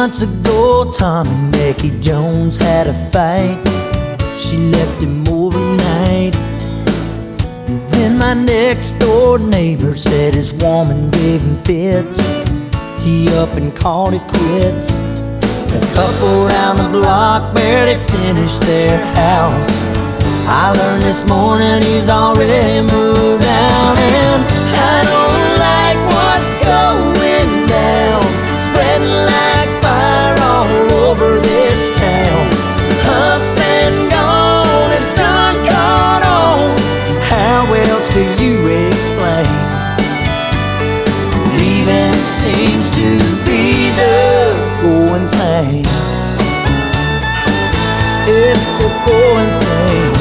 months ago, Tom and Becky Jones had a fight. She left him overnight. Then my next door neighbor said his woman gave him fits. He up and called it quits. The couple down the block barely finished their house. I learned this morning he's already moved out. And I don't like what's going down, spreading like fire all over this town. Up and gone, it's done caught on. How else do you explain? Leaving seems to be the going thing. It's the going thing.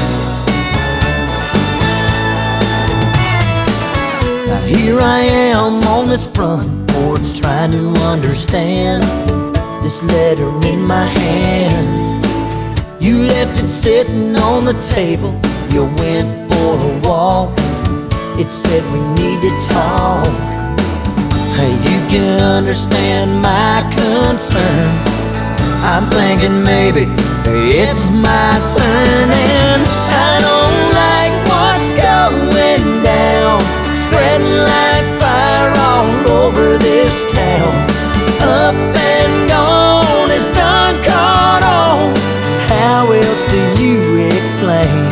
Now here I am on this front porch trying to understand this letter in my hand. You left it sitting on the table. You went for a walk. It said we need to talk. Hey, you can understand my concern. I'm thinking maybe it's my turn. And I don't like what's going down, spreading like fire all over this town. Up and gone, it's done caught on. How else do you explain?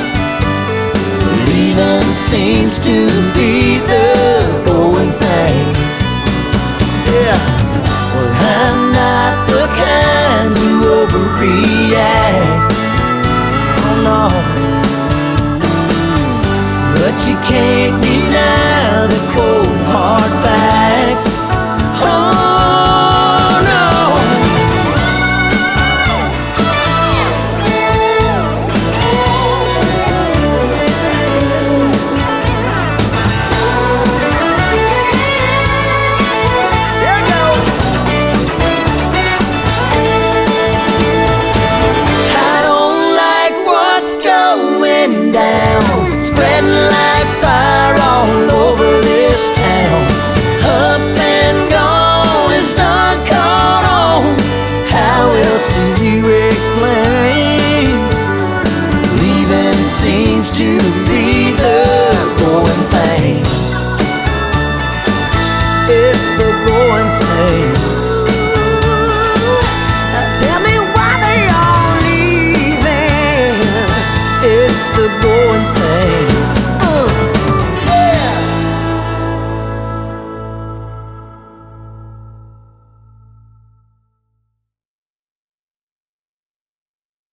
Leaving seems to be the going thing. Yeah, well, I'm not the kind to overreact.